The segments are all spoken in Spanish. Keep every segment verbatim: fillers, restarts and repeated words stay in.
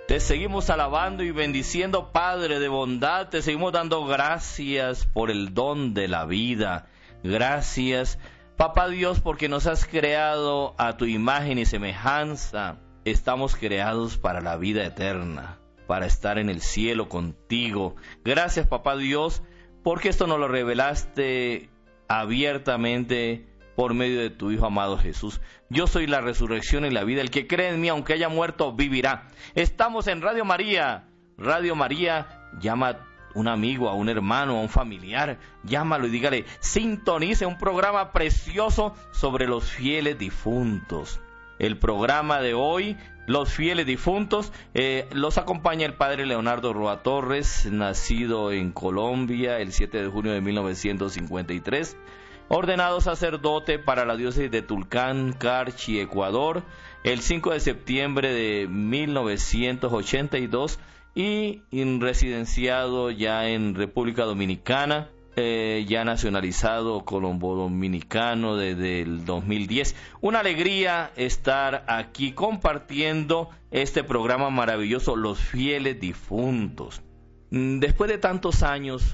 Te seguimos alabando y bendiciendo, Padre de bondad. Te seguimos dando gracias por el don de la vida. Gracias, Papá Dios, porque nos has creado a tu imagen y semejanza. Estamos creados para la vida eterna, para estar en el cielo contigo. Gracias, Papá Dios, porque esto nos lo revelaste abiertamente por medio de tu Hijo amado Jesús. Yo soy la resurrección y la vida. El que cree en mí, aunque haya muerto, vivirá. Estamos en Radio María. Radio María, llama a un amigo, a un hermano, a un familiar. Llámalo y dígale, sintonice un programa precioso sobre los fieles difuntos. El programa de hoy, los fieles difuntos, eh, los acompaña el padre Leonardo Roa Torres, nacido en Colombia el siete de junio de mil novecientos cincuenta y tres. Ordenado sacerdote para la diócesis de Tulcán, Carchi, Ecuador, el cinco de septiembre de mil novecientos ochenta y dos y residenciado ya en República Dominicana, eh, ya nacionalizado colombo-dominicano desde el dos mil diez. Una alegría estar aquí compartiendo este programa maravilloso, Los Fieles Difuntos. Después de tantos años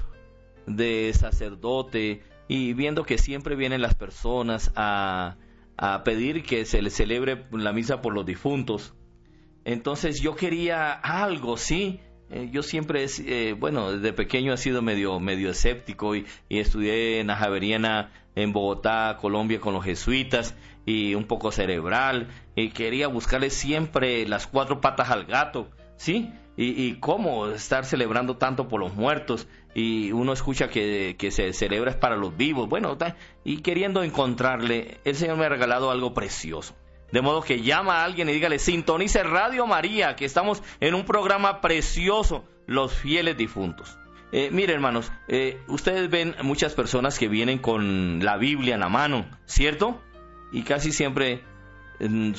de sacerdote, y viendo que siempre vienen las personas a, a pedir que se les celebre la misa por los difuntos, entonces yo quería algo, sí. Eh, yo siempre, eh, bueno, desde pequeño he sido medio, medio escéptico y, y estudié en la Javeriana en Bogotá, Colombia, con los jesuitas, y un poco cerebral, y quería buscarle siempre las cuatro patas al gato, ¿sí? Y, y cómo estar celebrando tanto por los muertos, y uno escucha que, que se celebra es para los vivos, bueno, y queriendo encontrarle, el Señor me ha regalado algo precioso. De modo que llama a alguien y dígale, sintonice Radio María, que estamos en un programa precioso, Los Fieles Difuntos. Eh, mire, hermanos, eh, ustedes ven muchas personas que vienen con la Biblia en la mano, ¿cierto? Y casi siempre eh,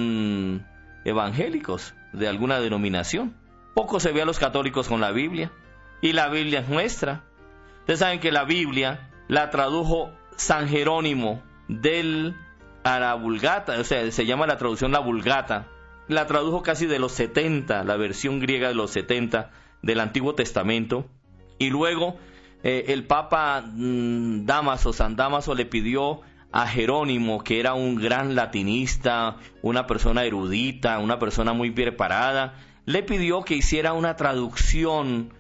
son evangélicos de alguna denominación. Poco se ve a los católicos con la Biblia, y la Biblia es nuestra. Ustedes saben que la Biblia la tradujo San Jerónimo del a la Vulgata, o sea, se llama la traducción la Vulgata. La tradujo casi de los setenta, la versión griega de los setenta del Antiguo Testamento. Y luego eh, el Papa mmm, Dámaso, San Dámaso, le pidió a Jerónimo, que era un gran latinista, una persona erudita, una persona muy preparada, le pidió que hiciera una traducción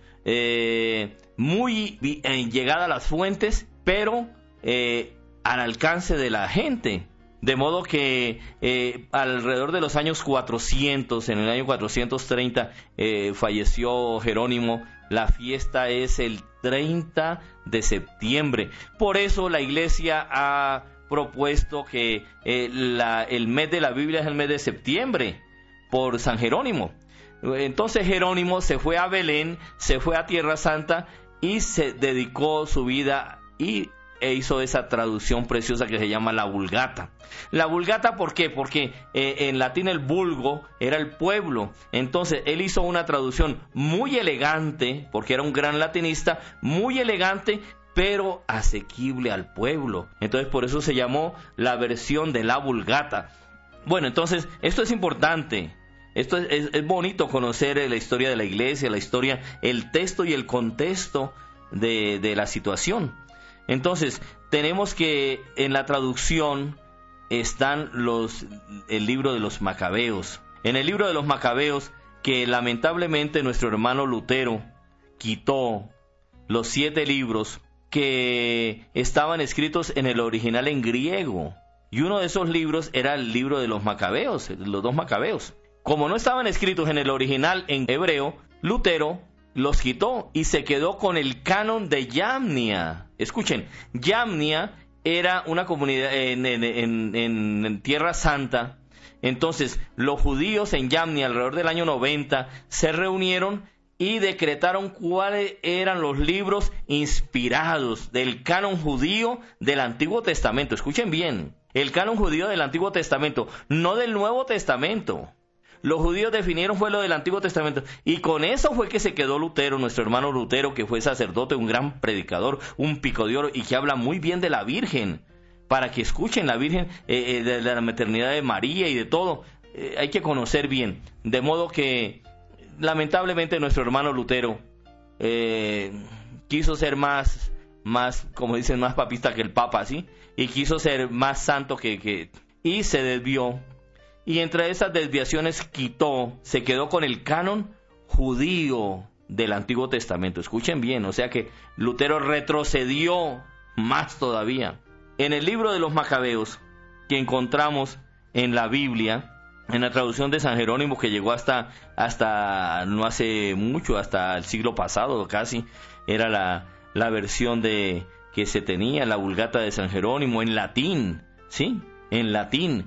eh, muy eh, llegada a las fuentes, pero eh, al alcance de la gente. De modo que eh, alrededor de los años cuatrocientos, en el año cuatrocientos treinta, eh, falleció Jerónimo. La fiesta es el treinta de septiembre. Por eso la Iglesia ha propuesto que eh, la, el mes de la Biblia es el mes de septiembre, por San Jerónimo. Entonces Jerónimo se fue a Belén, se fue a Tierra Santa y se dedicó su vida y e hizo esa traducción preciosa que se llama la Vulgata. La Vulgata, ¿por qué? Porque eh, en latín el vulgo era el pueblo. Entonces él hizo una traducción muy elegante, porque era un gran latinista, muy elegante, pero asequible al pueblo. Entonces por eso se llamó la versión de la Vulgata. Bueno, entonces esto es importante. Esto es, es, es bonito conocer la historia de la iglesia, la historia, el texto y el contexto de, de la situación. Entonces, tenemos que en la traducción están los, el libro de los Macabeos. En el libro de los Macabeos, que lamentablemente nuestro hermano Lutero quitó los siete libros que estaban escritos en el original en griego. Y uno de esos libros era el libro de los Macabeos, los dos Macabeos. Como no estaban escritos en el original en hebreo, Lutero los quitó y se quedó con el canon de Yamnia. Escuchen, Yamnia era una comunidad en, en, en, en Tierra Santa. Entonces, los judíos en Yamnia alrededor del año noventa se reunieron y decretaron cuáles eran los libros inspirados del canon judío del Antiguo Testamento. Escuchen bien, el canon judío del Antiguo Testamento, no del Nuevo Testamento. Los judíos definieron fue lo del Antiguo Testamento, y con eso fue que se quedó Lutero, nuestro hermano Lutero, que fue sacerdote, un gran predicador, un pico de oro, y que habla muy bien de la Virgen, para que escuchen la Virgen, eh, eh, de la maternidad de María y de todo. Eh, hay que conocer bien, de modo que lamentablemente nuestro hermano Lutero eh, quiso ser más, más, como dicen, más papista que el Papa, ¿sí? Y quiso ser más santo que, que... y se desvió. Y entre esas desviaciones quitó, se quedó con el canon judío del Antiguo Testamento. Escuchen bien, o sea que Lutero retrocedió más todavía. En el libro de los Macabeos, que encontramos en la Biblia, en la traducción de San Jerónimo, que llegó hasta, hasta no hace mucho, hasta el siglo pasado casi, era la, la versión de que se tenía, la Vulgata de San Jerónimo, en latín, ¿sí? En latín.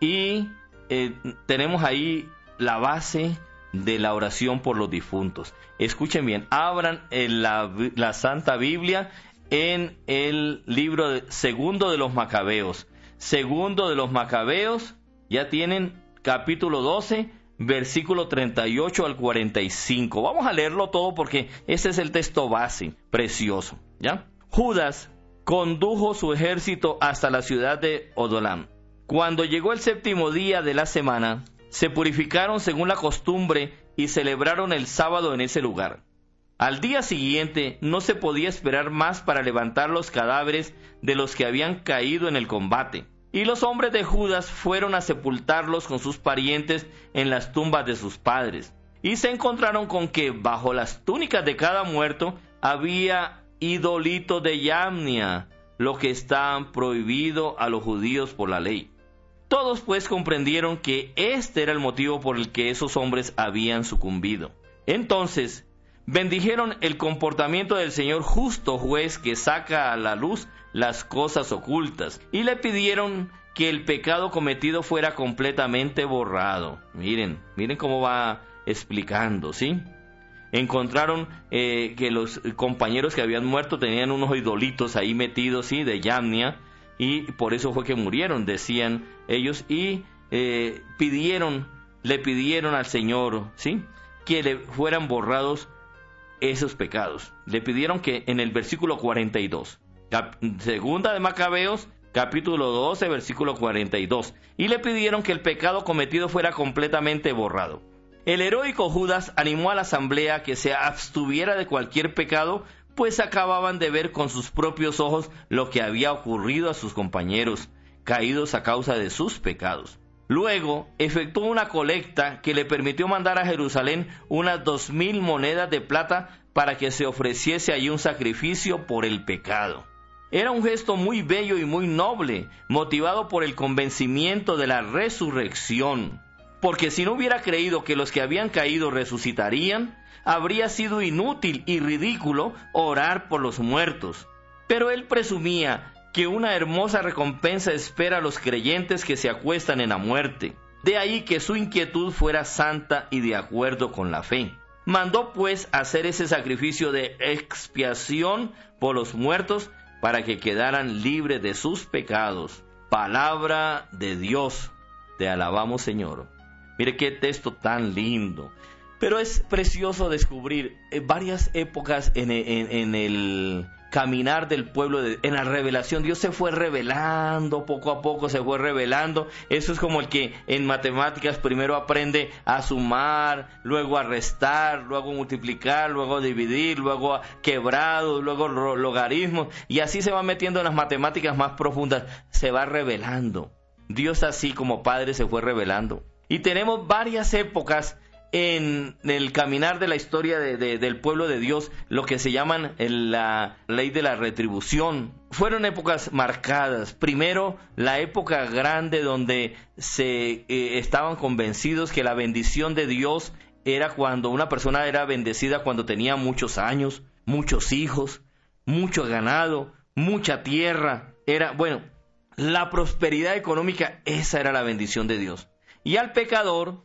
Y eh, tenemos ahí la base de la oración por los difuntos. Escuchen bien, abran en la, la Santa Biblia en el libro de, segundo de los Macabeos. Segundo de los Macabeos, ya tienen capítulo doce, versículo treinta y ocho al cuarenta y cinco. Vamos a leerlo todo porque ese es el texto base, precioso, ¿ya? Judas condujo su ejército hasta la ciudad de Odolam. Cuando llegó el séptimo día de la semana, se purificaron según la costumbre y celebraron el sábado en ese lugar. Al día siguiente no se podía esperar más para levantar los cadáveres de los que habían caído en el combate. Y los hombres de Judas fueron a sepultarlos con sus parientes en las tumbas de sus padres. Y se encontraron con que bajo las túnicas de cada muerto había idolitos de Yamnia, lo que está prohibido a los judíos por la ley. Todos pues comprendieron que este era el motivo por el que esos hombres habían sucumbido. Entonces bendijeron el comportamiento del Señor justo juez que saca a la luz las cosas ocultas, y le pidieron que el pecado cometido fuera completamente borrado. Miren, miren cómo va explicando, ¿sí? Encontraron eh, que los compañeros que habían muerto tenían unos idolitos ahí metidos, ¿sí? De Yamnia, y por eso fue que murieron, decían ellos, y eh, pidieron, le pidieron al Señor, ¿sí? Que le fueran borrados esos pecados. Le pidieron que en el versículo cuarenta y dos, cap- segunda de Macabeos, capítulo doce, versículo cuarenta y dos, y le pidieron que el pecado cometido fuera completamente borrado. El heroico Judas animó a la asamblea que se abstuviera de cualquier pecado, pues acababan de ver con sus propios ojos lo que había ocurrido a sus compañeros, caídos a causa de sus pecados. Luego efectuó una colecta que le permitió mandar a Jerusalén unas dos mil monedas de plata para que se ofreciese allí un sacrificio por el pecado. Era un gesto muy bello y muy noble, motivado por el convencimiento de la resurrección, porque si no hubiera creído que los que habían caído resucitarían, habría sido inútil y ridículo orar por los muertos. Pero él presumía que una hermosa recompensa espera a los creyentes que se acuestan en la muerte. De ahí que su inquietud fuera santa y de acuerdo con la fe. Mandó pues hacer ese sacrificio de expiación por los muertos para que quedaran libres de sus pecados. Palabra de Dios. Te alabamos, Señor. Mire qué texto tan lindo. Pero es precioso descubrir varias épocas en, en, en el caminar del pueblo, de, en la revelación. Dios se fue revelando, poco a poco se fue revelando. Eso es como el que en matemáticas primero aprende a sumar, luego a restar, luego a multiplicar, luego a dividir, luego a quebrados, luego logaritmos. Y así se va metiendo en las matemáticas más profundas. Se va revelando. Dios así como Padre se fue revelando. Y tenemos varias épocas en el caminar de la historia de, de, del pueblo de Dios, lo que se llaman el, la ley de la retribución. Fueron épocas marcadas. Primero, la época grande donde se eh, estaban convencidos que la bendición de Dios era cuando una persona era bendecida cuando tenía muchos años, muchos hijos, mucho ganado, mucha tierra. Era, bueno, la prosperidad económica, esa era la bendición de Dios. Y al pecador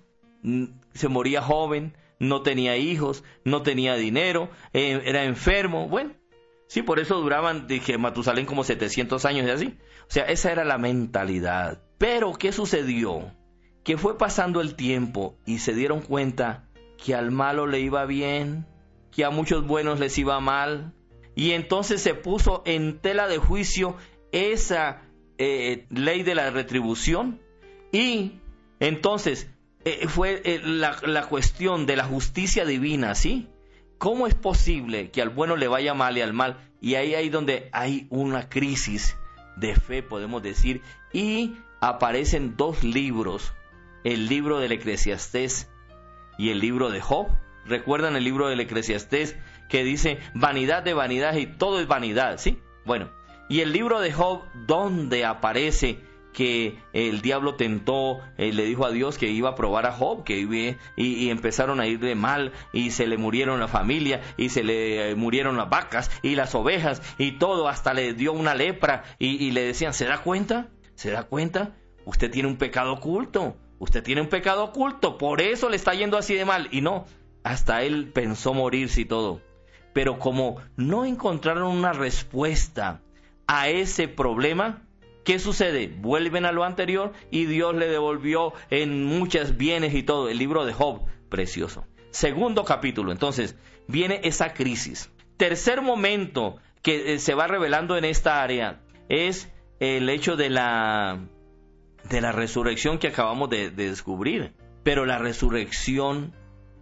se moría joven, no tenía hijos, no tenía dinero, eh, era enfermo. Bueno, sí, por eso duraban, dije, Matusalén como setecientos años y así. O sea, esa era la mentalidad. Pero, ¿qué sucedió? Que fue pasando el tiempo y se dieron cuenta que al malo le iba bien, que a muchos buenos les iba mal. Y entonces se puso en tela de juicio esa eh, ley de la retribución. Y entonces eh, fue eh, la, la cuestión de la justicia divina, ¿sí? ¿Cómo es posible que al bueno le vaya mal y al mal? Y ahí hay donde hay una crisis de fe, podemos decir, y aparecen dos libros, el libro del Eclesiastés y el libro de Job. ¿Recuerdan el libro del Eclesiastés que dice vanidad de vanidad y todo es vanidad, ¿sí? Bueno, y el libro de Job, donde aparece que el diablo tentó, eh, le dijo a Dios que iba a probar a Job, que iba, y, y empezaron a irle mal, y se le murieron la familia, y se le eh, murieron las vacas, y las ovejas, y todo, hasta le dio una lepra, y, y le decían, ¿se da cuenta? ¿Se da cuenta? Usted tiene un pecado oculto, usted tiene un pecado oculto, por eso le está yendo así de mal, y no, hasta él pensó morirse y todo. Pero como no encontraron una respuesta a ese problema, ¿qué sucede? Vuelven a lo anterior y Dios le devolvió en muchos bienes y todo. El libro de Job, precioso. Segundo capítulo, entonces, viene esa crisis. Tercer momento que se va revelando en esta área es el hecho de la, de la resurrección que acabamos de, de descubrir. Pero la resurrección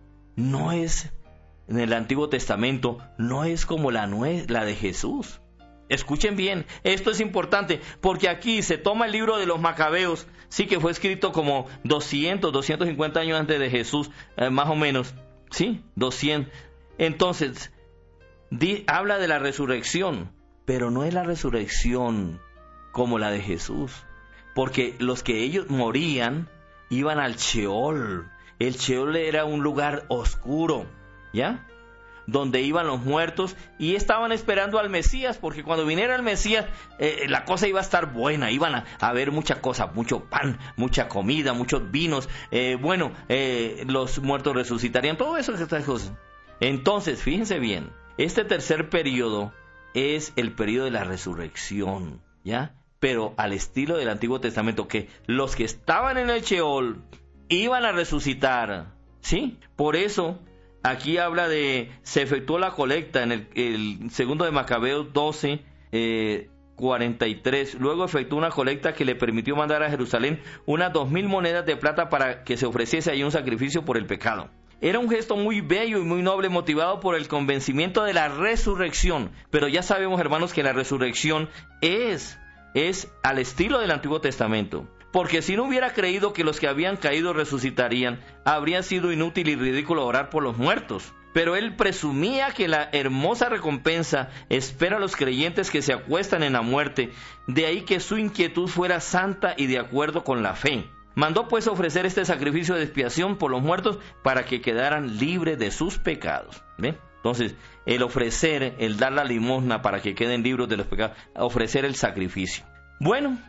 no es, en el Antiguo Testamento, no es como la, nue- la de Jesús. Escuchen bien, esto es importante, porque aquí se toma el libro de los Macabeos, sí, que fue escrito como doscientos, doscientos cincuenta años antes de Jesús, eh, más o menos, sí, doscientos. Entonces, di, habla de la resurrección, pero no es la resurrección como la de Jesús, porque los que ellos morían iban al Sheol. El Sheol era un lugar oscuro, ¿ya?, donde iban los muertos y estaban esperando al Mesías, porque cuando viniera el Mesías eh, la cosa iba a estar buena, iban a, a haber mucha cosa, mucho pan, mucha comida, muchos vinos, eh, bueno, eh, los muertos resucitarían, todo eso, estas cosas. Entonces, fíjense bien, este tercer periodo es el periodo de la resurrección, ¿ya? Pero al estilo del Antiguo Testamento, que los que estaban en el Sheol iban a resucitar, ¿sí? Por eso aquí habla de, se efectuó la colecta en el, el segundo de Macabeos doce, eh, cuarenta y tres. Luego efectuó una colecta que le permitió mandar a Jerusalén unas dos mil monedas de plata para que se ofreciese ahí un sacrificio por el pecado. Era un gesto muy bello y muy noble, motivado por el convencimiento de la resurrección. Pero ya sabemos, hermanos, que la resurrección es, es al estilo del Antiguo Testamento. Porque si no hubiera creído que los que habían caído resucitarían, habría sido inútil y ridículo orar por los muertos. Pero él presumía que la hermosa recompensa espera a los creyentes que se acuestan en la muerte, de ahí que su inquietud fuera santa y de acuerdo con la fe. Mandó pues ofrecer este sacrificio de expiación por los muertos para que quedaran libres de sus pecados. ¿Ven? Entonces, el ofrecer, el dar la limosna para que queden libres de los pecados, ofrecer el sacrificio. Bueno,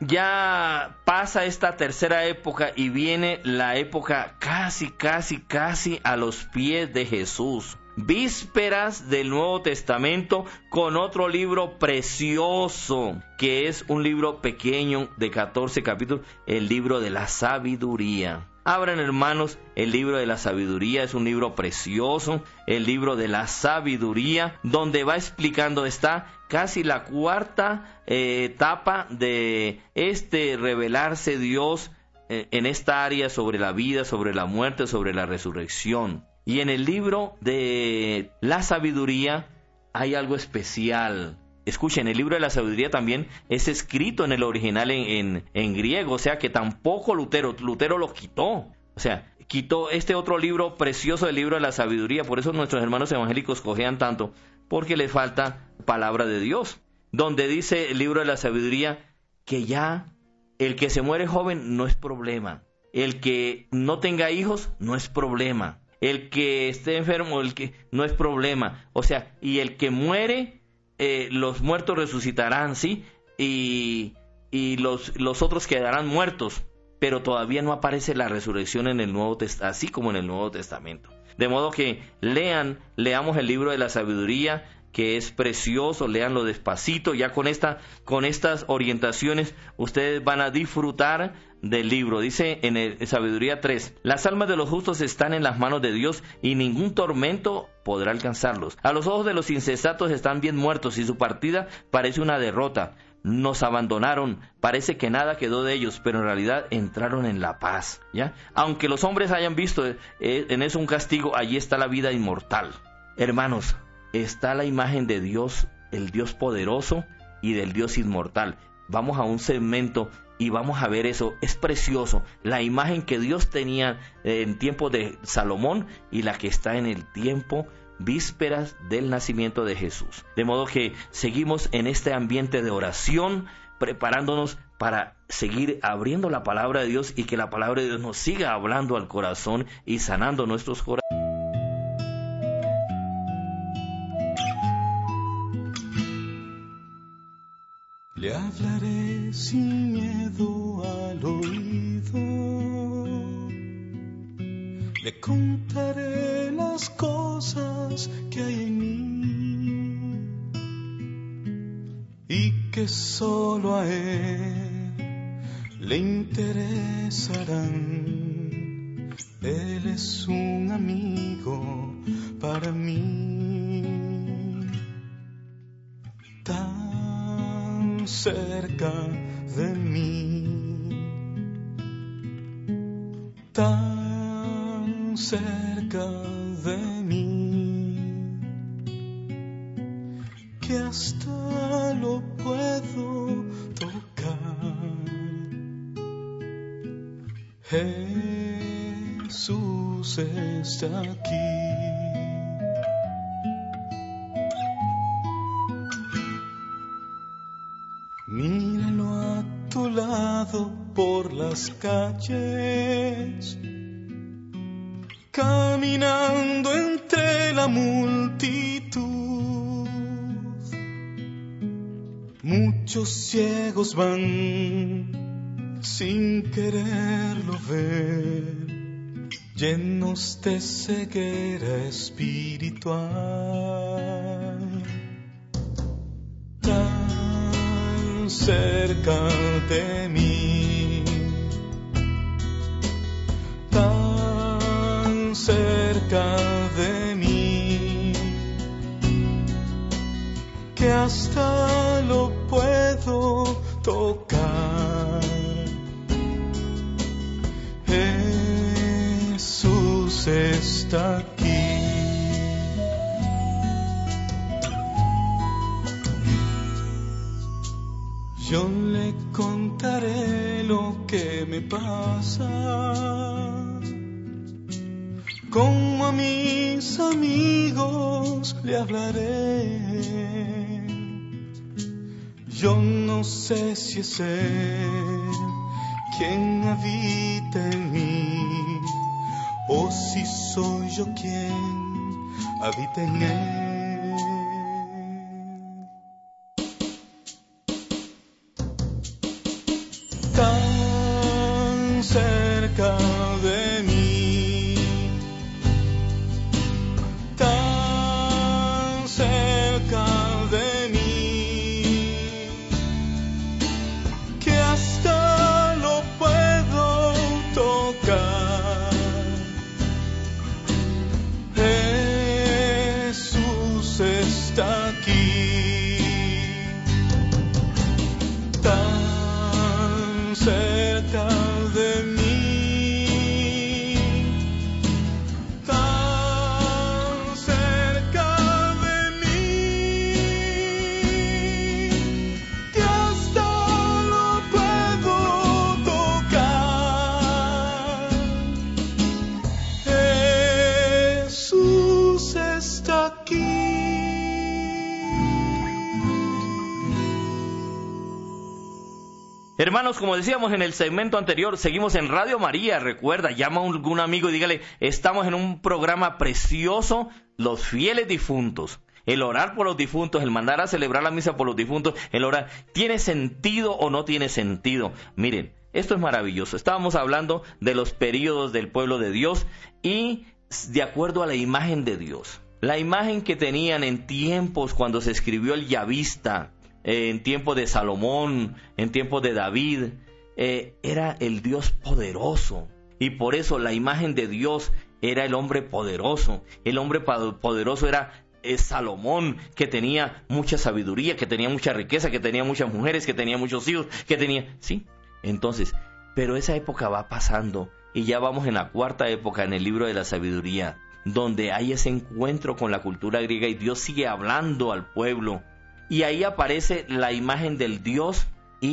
ya pasa esta tercera época y viene la época casi, casi, casi a los pies de Jesús. Vísperas del Nuevo Testamento con otro libro precioso, que es un libro pequeño de catorce capítulos, el libro de la sabiduría. Abran, hermanos, el libro de la sabiduría, es un libro precioso, el libro de la sabiduría, donde va explicando, está casi la cuarta eh, etapa de este revelarse Dios eh, en esta área sobre la vida, sobre la muerte, sobre la resurrección. Y en el libro de la sabiduría hay algo especial. Escuchen, el libro de la sabiduría también es escrito en el original en, en, en griego, o sea que tampoco Lutero, Lutero lo quitó. O sea, quitó este otro libro precioso del libro de la sabiduría. Por eso nuestros hermanos evangélicos cojean tanto, porque les falta palabra de Dios. Donde dice el libro de la sabiduría que ya el que se muere joven no es problema. El que no tenga hijos no es problema. El que esté enfermo, el que no es problema. O sea, y el que muere, eh, los muertos resucitarán, ¿sí? Y, y los, los otros quedarán muertos. Pero todavía no aparece la resurrección en el Nuevo Testamento, así como en el Nuevo Testamento. De modo que lean, leamos el libro de la sabiduría, que es precioso, léanlo despacito. Ya con esta, con estas orientaciones ustedes van a disfrutar del libro. Dice en el Sabiduría tres, las almas de los justos están en las manos de Dios y ningún tormento podrá alcanzarlos. A los ojos de los insensatos están bien muertos y su partida parece una derrota. nos abandonaron, parece que nada quedó de ellos, pero en realidad entraron en la paz, ¿ya? Aunque los hombres hayan visto eh, en eso un castigo, allí está la vida inmortal. Hermanos, está la imagen de Dios, el Dios poderoso y del Dios inmortal. Vamos a un segmento y vamos a ver eso. Es precioso, la imagen que Dios tenía en tiempo de Salomón y la que está en el tiempo vísperas del nacimiento de Jesús. De modo que seguimos en este ambiente de oración, preparándonos para seguir abriendo la palabra de Dios y que la palabra de Dios nos siga hablando al corazón y sanando nuestros corazones. Le hablaré sin miedo al oído, le contaré las cosas que hay en mí y que solo a él le interesarán. Él es un amigo para mí, tan cerca de mí, tan cerca de mí, que hasta lo puedo tocar. Jesús está aquí. Míralo a tu lado por las calles, caminando entre la multitud. Muchos ciegos van sin quererlo ver, llenos de ceguera espiritual. Tan cerca de mí, tan cerca de mí, que hasta lo puedo tocar. Jesús está aquí. Yo le contaré lo que me pasa, como a mis amigos le hablaré. Yo no sé si es Él quien habita en mí, o si soy yo quien habita en Él. Tan cerca de mí, tan cerca de mí, que hasta lo puedo tocar. Jesús está aquí, tan cerca de mí, tan cerca de mí, que hasta lo puedo tocar. Jesús está aquí. Hermanos, como decíamos en el segmento anterior, seguimos en Radio María. Recuerda, llama a algún amigo y dígale, estamos en un programa precioso, los fieles difuntos. El orar por los difuntos, el mandar a celebrar la misa por los difuntos, el orar, ¿tiene sentido o no tiene sentido? Miren, esto es maravilloso. Estábamos hablando de los períodos del pueblo de Dios y de acuerdo a la imagen de Dios. La imagen que tenían en tiempos cuando se escribió el Yavista, en tiempo de Salomón, en tiempo de David, eh, era el Dios poderoso. Y por eso la imagen de Dios era el hombre poderoso. El hombre poderoso era es Salomón, que tenía mucha sabiduría, que tenía mucha riqueza, que tenía muchas mujeres, que tenía muchos hijos, que tenía... Sí, entonces, pero esa época va pasando y ya vamos en la cuarta época en el libro de la sabiduría, donde hay ese encuentro con la cultura griega y Dios sigue hablando al pueblo. Y ahí aparece la imagen del Dios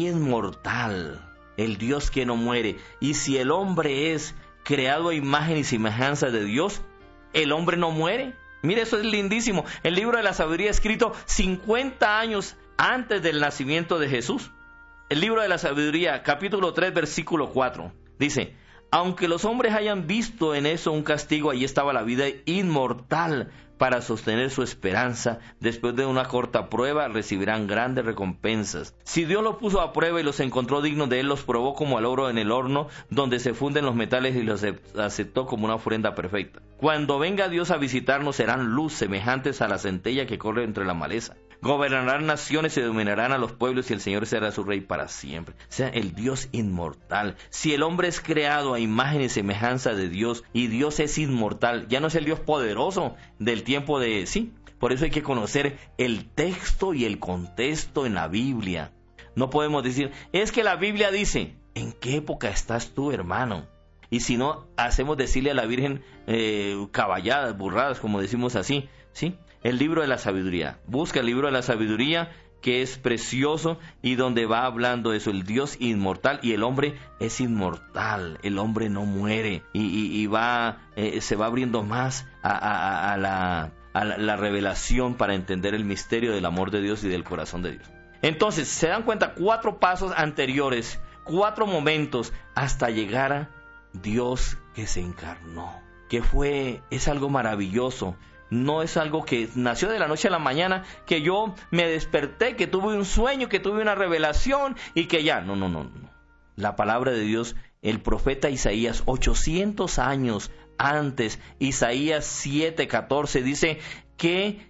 inmortal, el Dios que no muere. Y si el hombre es creado a imagen y semejanza de Dios, el hombre no muere. Mire, eso es lindísimo. El libro de la sabiduría escrito cincuenta años antes del nacimiento de Jesús. El libro de la sabiduría, capítulo tres, versículo cuatro, dice: aunque los hombres hayan visto en eso un castigo, allí estaba la vida inmortal para sostener su esperanza. Después de una corta prueba recibirán grandes recompensas. Si Dios los puso a prueba y los encontró dignos de él, los probó como al oro en el horno, donde se funden los metales, y los aceptó como una ofrenda perfecta. Cuando venga Dios a visitarnos, serán luz semejantes a la centella que corre entre la maleza. Gobernarán naciones y dominarán a los pueblos, y el Señor será su rey para siempre. O sea, el Dios inmortal. Si el hombre es creado a imagen y semejanza de Dios, y Dios es inmortal, ya no es el Dios poderoso del tiempo de... Sí, por eso hay que conocer el texto y el contexto en la Biblia. No podemos decir, es que la Biblia dice, ¿en qué época estás tú, hermano? Y si no, hacemos decirle a la Virgen eh, caballadas, burradas, como decimos así, ¿sí? El libro de la sabiduría. Busca el libro de la sabiduría, que es precioso y donde va hablando eso, el Dios inmortal, y el hombre es inmortal, el hombre no muere, y, y, y va eh, se va abriendo más a, a, a, la, a la, la revelación para entender el misterio del amor de Dios y del corazón de Dios. Entonces, se dan cuenta, cuatro pasos anteriores, cuatro momentos hasta llegar a Dios que se encarnó, que fue, es algo maravilloso. No es algo que nació de la noche a la mañana, que yo me desperté, que tuve un sueño, que tuve una revelación y que ya. No, no, no, no. La palabra de Dios, el profeta Isaías, ochocientos años antes, Isaías siete, catorce, dice que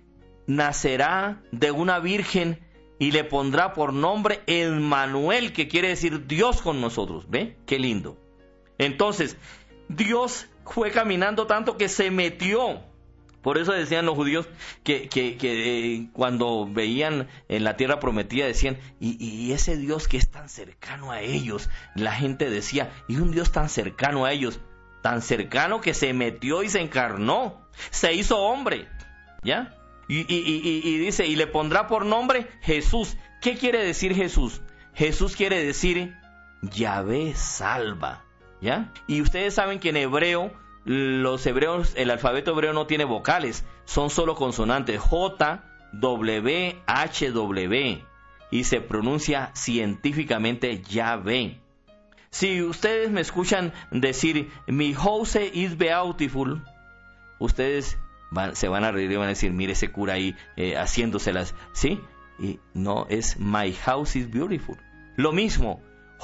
nacerá de una virgen y le pondrá por nombre Emmanuel, que quiere decir Dios con nosotros. ¿Ve? Qué lindo. Entonces, Dios fue caminando tanto que se metió. Por eso decían los judíos que, que, que eh, cuando veían en la tierra prometida decían, y, y ese Dios que es tan cercano a ellos, la gente decía, y un Dios tan cercano a ellos, tan cercano que se metió y se encarnó, se hizo hombre, ¿ya? Y, y, y, y dice, y le pondrá por nombre Jesús. ¿Qué quiere decir Jesús? Jesús quiere decir Yahvé salva, ¿ya? Y ustedes saben que en hebreo, los hebreos, el alfabeto hebreo no tiene vocales, son solo consonantes, J, W, H, W, y se pronuncia científicamente Yahvé. Si ustedes me escuchan decir, mi house is beautiful, ustedes van, se van a reír y van a decir, mire ese cura ahí eh, haciéndoselas, ¿sí? Y no, es my house is beautiful. Lo mismo,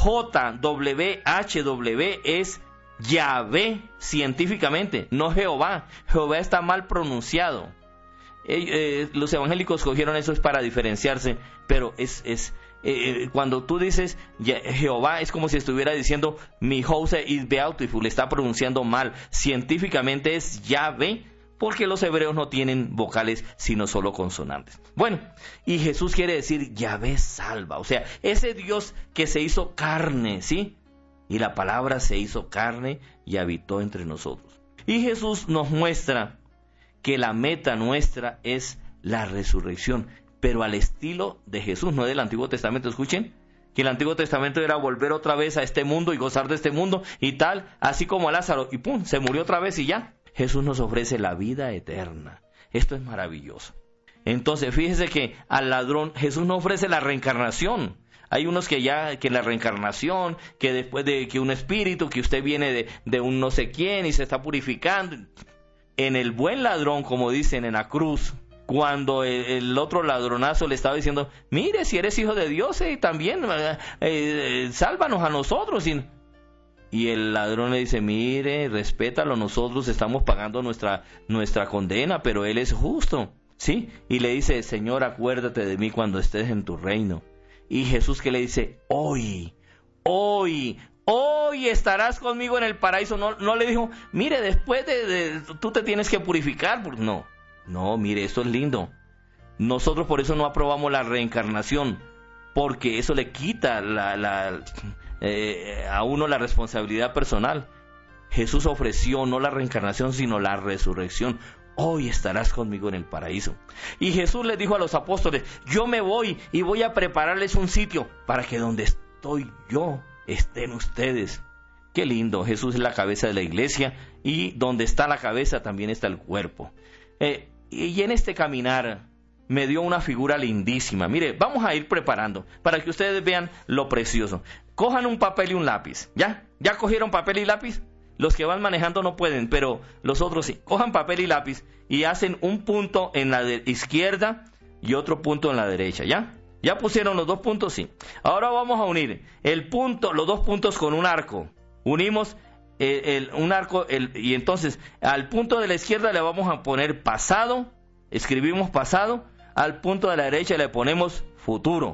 J, W, H, W es Yahvé científicamente, no Jehová. Jehová está mal pronunciado. Eh, eh, los evangélicos cogieron eso es para diferenciarse, pero es, es eh, cuando tú dices Jehová es como si estuviera diciendo mi house is beautiful, está pronunciando mal. Científicamente es Yahvé, porque los hebreos no tienen vocales sino solo consonantes. Bueno, y Jesús quiere decir Yahvé salva, o sea, ese Dios que se hizo carne, ¿sí? Y la palabra se hizo carne y habitó entre nosotros. Y Jesús nos muestra que la meta nuestra es la resurrección, pero al estilo de Jesús, no del Antiguo Testamento. Escuchen, que el Antiguo Testamento era volver otra vez a este mundo y gozar de este mundo y tal, así como a Lázaro, y pum, se murió otra vez y ya. Jesús nos ofrece la vida eterna. Esto es maravilloso. Entonces, fíjese que al ladrón, Jesús no ofrece la reencarnación. Hay unos que ya, que la reencarnación, que después de que un espíritu, que usted viene de, de un no sé quién y se está purificando. En el buen ladrón, como dicen en la cruz, cuando el, el otro ladronazo le estaba diciendo, mire, si eres hijo de Dios, eh, también eh, eh, sálvanos a nosotros. Y, y el ladrón le dice, mire, respétalo, nosotros estamos pagando nuestra, nuestra condena, pero él es justo, ¿sí? Y le dice, Señor, acuérdate de mí cuando estés en tu reino. Y Jesús que le dice, hoy, hoy, hoy estarás conmigo en el paraíso. No, no le dijo, mire, después de, de tú te tienes que purificar. No, No, mire, esto es lindo. Nosotros por eso no aprobamos la reencarnación, porque eso le quita la, la, eh, a uno la responsabilidad personal. Jesús ofreció no la reencarnación, sino la resurrección. Hoy estarás conmigo en el paraíso. Y Jesús les dijo a los apóstoles, yo me voy y voy a prepararles un sitio para que donde estoy yo estén ustedes. Qué lindo, Jesús es la cabeza de la iglesia y donde está la cabeza también está el cuerpo. Eh, y en este caminar me dio una figura lindísima. Mire, vamos a ir preparando para que ustedes vean lo precioso. Cojan un papel y un lápiz, ¿ya? ¿Ya cogieron papel y lápiz? Los que van manejando no pueden, pero los otros sí. Cojan papel y lápiz y hacen un punto en la de izquierda y otro punto en la derecha, ¿ya? ¿Ya pusieron los dos puntos? Sí. Ahora vamos a unir el punto, los dos puntos con un arco. Unimos el, el, un arco el, y entonces al punto de la izquierda le vamos a poner pasado, escribimos pasado, al punto de la derecha le ponemos futuro.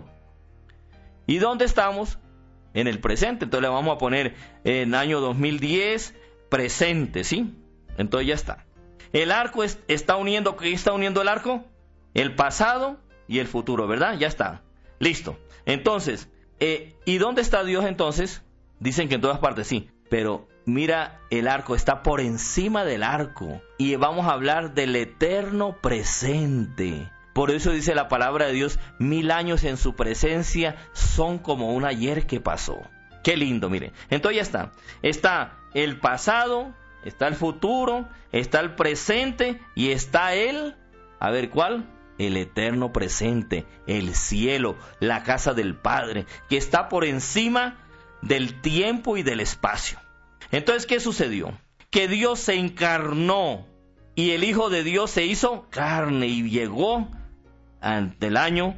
¿Y dónde estamos? En el presente. Entonces le vamos a poner en año dos mil diez presente, ¿sí? Entonces ya está. El arco es, está uniendo, ¿qué está uniendo el arco? El pasado y el futuro, ¿verdad? Ya está. Listo. Entonces, eh, ¿y dónde está Dios entonces? Dicen que en todas partes, sí. Pero mira, el arco está por encima del arco. Y vamos a hablar del eterno presente. Por eso dice la palabra de Dios, mil años en su presencia son como un ayer que pasó. Qué lindo, mire. Entonces ya está. Está el pasado, está el futuro, está el presente y está el, a ver, ¿cuál? El eterno presente, el cielo, la casa del Padre, que está por encima del tiempo y del espacio. Entonces, ¿qué sucedió? Que Dios se encarnó y el Hijo de Dios se hizo carne y llegó ante el año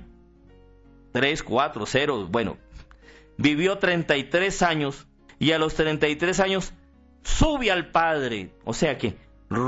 tres, cuatro, cero, bueno, vivió treinta y tres años y a los treinta y tres años sube al Padre, o sea que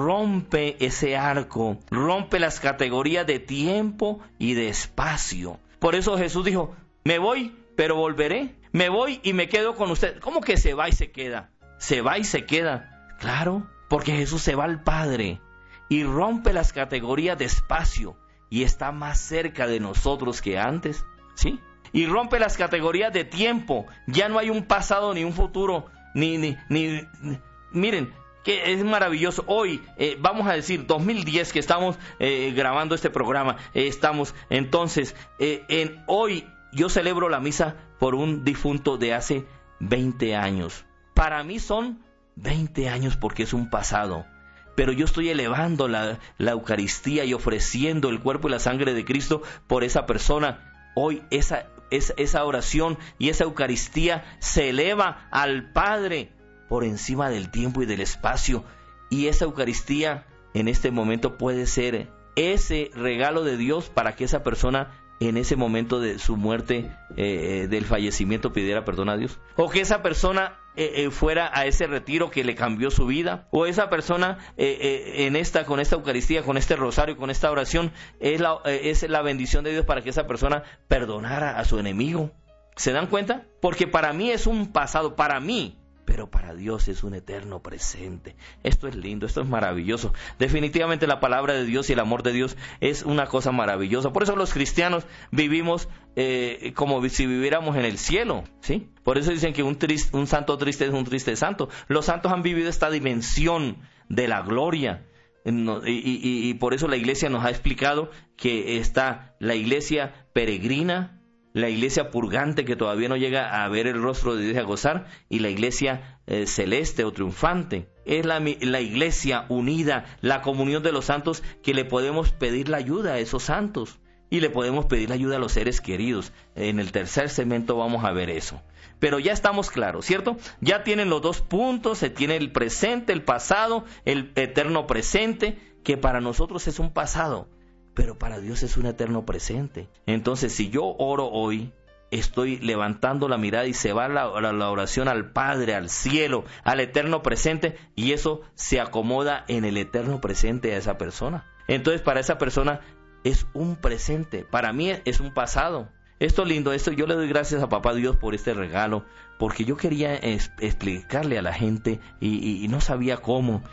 rompe ese arco, rompe las categorías de tiempo y de espacio. Por eso Jesús dijo, me voy, pero volveré, me voy y me quedo con usted. ¿Cómo que se va y se queda? Se va y se queda, claro, porque Jesús se va al Padre y rompe las categorías de espacio. Y está más cerca de nosotros que antes, ¿sí? Y rompe las categorías de tiempo. Ya no hay un pasado ni un futuro, ni, ni, ni, ni. Miren, que es maravilloso. Hoy, eh, vamos a decir, dos mil diez que estamos eh, grabando este programa, eh, estamos, entonces, eh, en hoy yo celebro la misa por un difunto de hace veinte años. Para mí son veinte años porque es un pasado. Pero yo estoy elevando la, la Eucaristía y ofreciendo el cuerpo y la sangre de Cristo por esa persona. Hoy esa, esa, esa oración y esa Eucaristía se eleva al Padre por encima del tiempo y del espacio. Y esa Eucaristía en este momento puede ser ese regalo de Dios para que esa persona en ese momento de su muerte, eh, del fallecimiento, pidiera perdón a Dios. O que esa persona eh, eh, fuera a ese retiro que le cambió su vida. O esa persona eh, eh, en esta, con esta Eucaristía, con este rosario, con esta oración, es la, eh, es la bendición de Dios para que esa persona perdonara a su enemigo. ¿Se dan cuenta? Porque para mí es un pasado, para mí. Pero para Dios es un eterno presente. Esto es lindo, esto es maravilloso. Definitivamente la palabra de Dios y el amor de Dios es una cosa maravillosa. Por eso los cristianos vivimos eh, como si viviéramos en el cielo, ¿sí? Por eso dicen que un, triste, un santo triste es un triste santo. Los santos han vivido esta dimensión de la gloria. Y, y, y por eso la iglesia nos ha explicado que está la iglesia peregrina, la iglesia purgante que todavía no llega a ver el rostro de Dios y a gozar, y la iglesia eh, celeste o triunfante. Es la, la iglesia unida, la comunión de los santos, que le podemos pedir la ayuda a esos santos y le podemos pedir la ayuda a los seres queridos. En el tercer segmento vamos a ver eso. Pero ya estamos claros, ¿cierto? Ya tienen los dos puntos, se tiene el presente, el pasado, el eterno presente, que para nosotros es un pasado, pero para Dios es un eterno presente. Entonces, si yo oro hoy, estoy levantando la mirada y se va la, la, la oración al Padre, al cielo, al eterno presente, y eso se acomoda en el eterno presente a esa persona. Entonces, para esa persona es un presente, para mí es un pasado. Esto es lindo, esto yo le doy gracias a Papá Dios por este regalo, porque yo quería es, explicarle a la gente y, y, y no sabía cómo.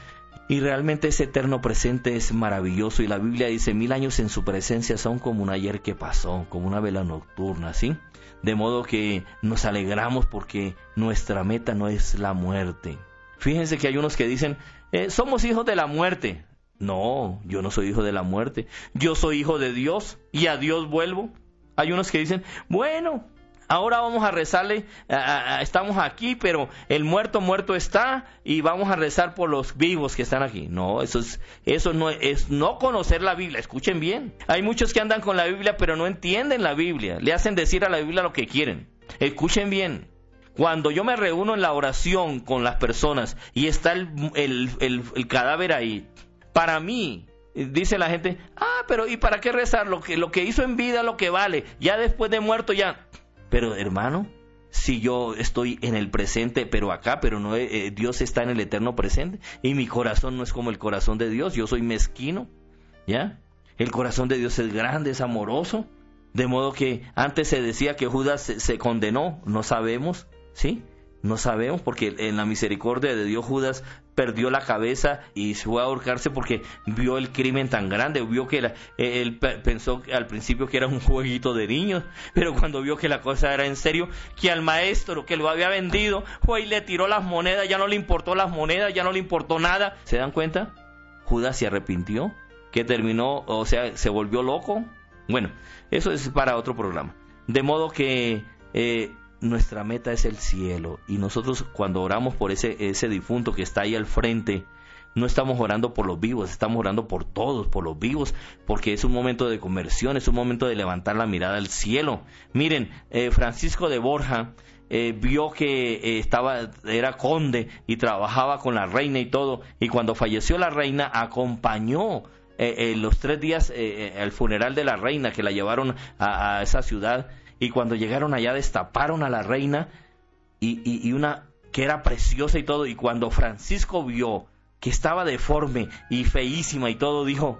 Y realmente ese eterno presente es maravilloso. Y la Biblia dice, mil años en su presencia son como un ayer que pasó, como una vela nocturna, ¿sí? De modo que nos alegramos porque nuestra meta no es la muerte. Fíjense que hay unos que dicen, eh, somos hijos de la muerte. No, yo no soy hijo de la muerte. Yo soy hijo de Dios y a Dios vuelvo. Hay unos que dicen, bueno, ahora vamos a rezarle, a, a, estamos aquí, pero el muerto muerto está y vamos a rezar por los vivos que están aquí. No, eso es, eso no es no conocer la Biblia. Escuchen bien. Hay muchos que andan con la Biblia, pero no entienden la Biblia. Le hacen decir a la Biblia lo que quieren. Escuchen bien. Cuando yo me reúno en la oración con las personas y está el, el, el, el cadáver ahí, para mí, dice la gente, ah, pero ¿y para qué rezar? Lo que, lo que hizo en vida lo que vale. Ya después de muerto ya... Pero hermano, si yo estoy en el presente, pero acá, pero no eh, Dios está en el eterno presente, y mi corazón no es como el corazón de Dios, yo soy mezquino, ¿ya? El corazón de Dios es grande, es amoroso, de modo que antes se decía que Judas se, se condenó, no sabemos, ¿sí? No sabemos, porque en la misericordia de Dios Judas perdió la cabeza y se fue a ahorcarse porque vio el crimen tan grande, vio que la, él pensó al principio que era un jueguito de niños, pero cuando vio que la cosa era en serio, que al maestro que lo había vendido fue y le tiró las monedas, ya no le importó las monedas, ya no le importó nada. ¿Se dan cuenta? Judas se arrepintió, que terminó, o sea, se volvió loco. Bueno, eso es para otro programa. De modo que... Eh, nuestra meta es el cielo, y nosotros cuando oramos por ese, ese difunto que está ahí al frente, no estamos orando por los vivos, estamos orando por todos, por los vivos, porque es un momento de conversión, es un momento de levantar la mirada al cielo. Miren, eh, Francisco de Borja eh, vio que eh, estaba, era conde y trabajaba con la reina y todo, y cuando falleció la reina acompañó eh, eh, los tres días eh, eh, al funeral de la reina, que la llevaron a, a esa ciudad. Y cuando llegaron allá destaparon a la reina y, y, y una que era preciosa y todo. Y cuando Francisco vio que estaba deforme y feísima y todo, dijo,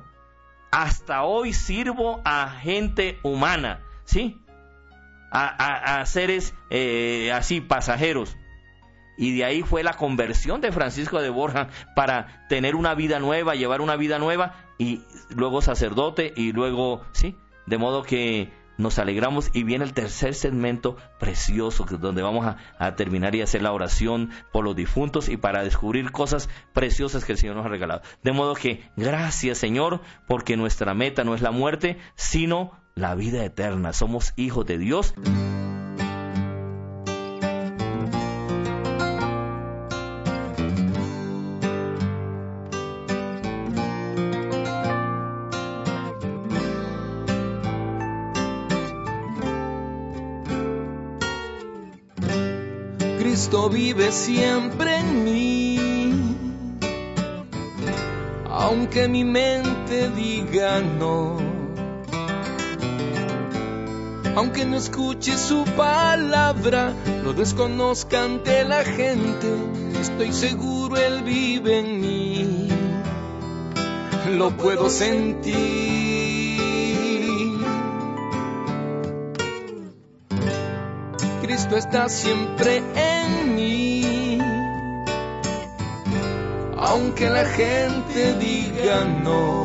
hasta hoy sirvo a gente humana, ¿sí? A, a, a seres eh, así, pasajeros. Y de ahí fue la conversión de Francisco de Borja para tener una vida nueva, llevar una vida nueva y luego sacerdote y luego, ¿sí? De modo que... nos alegramos y viene el tercer segmento precioso, donde vamos a, a terminar y hacer la oración por los difuntos y para descubrir cosas preciosas que el Señor nos ha regalado. De modo que gracias, Señor, porque nuestra meta no es la muerte, sino la vida eterna. Somos hijos de Dios. Cristo vive siempre en mí, aunque mi mente diga no, aunque no escuche su palabra, lo desconozca ante la gente, estoy seguro Él vive en mí, lo puedo sentir. Cristo está siempre en mí, aunque la gente diga no,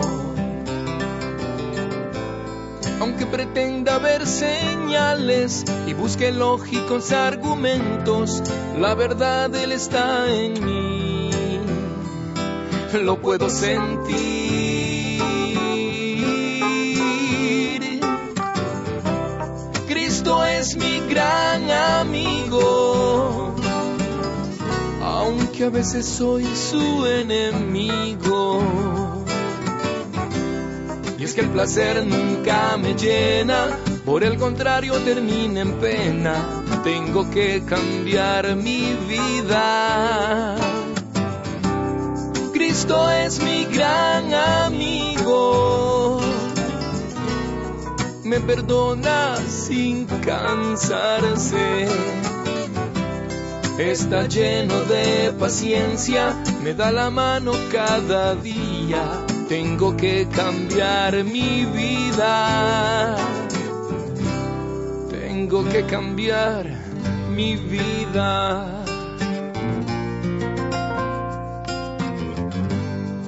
aunque pretenda ver señales y busque lógicos argumentos, la verdad Él está en mí, lo puedo sentir. Cristo es mi gran amigo, aunque a veces soy su enemigo. Y es que el placer nunca me llena, por el contrario termina en pena. Tengo que cambiar mi vida. Cristo es mi gran amigo, me perdona sin cansarse, está lleno de paciencia, me da la mano cada día. Tengo que cambiar mi vida, tengo que cambiar mi vida.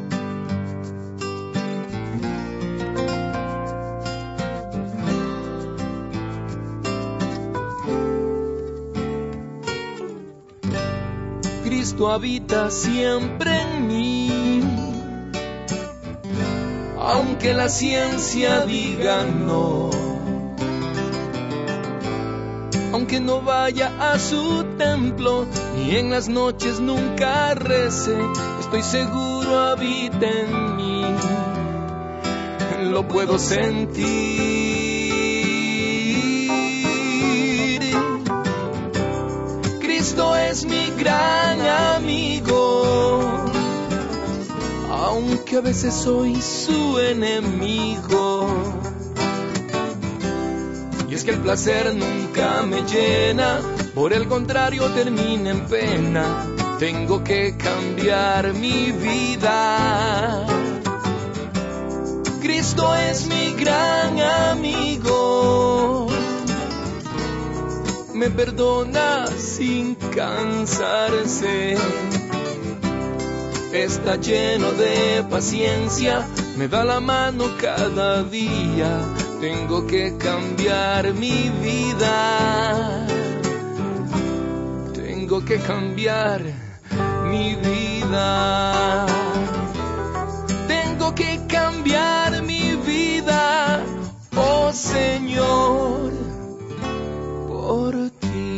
Cristo habita siempre en mí. Aunque la ciencia diga no, aunque no vaya a su templo, ni en las noches nunca rece, estoy seguro habita en mí. Lo puedo sentir. Cristo es mi gran amigo, aunque a veces soy su enemigo. Y es que el placer nunca me llena, por el contrario termina en pena. Tengo que cambiar mi vida. Cristo es mi gran amigo, me perdona sin cansarse. Está lleno de paciencia, me da la mano cada día. Tengo que cambiar mi vida. Tengo que cambiar mi vida. Tengo que cambiar mi vida, oh Señor, por ti.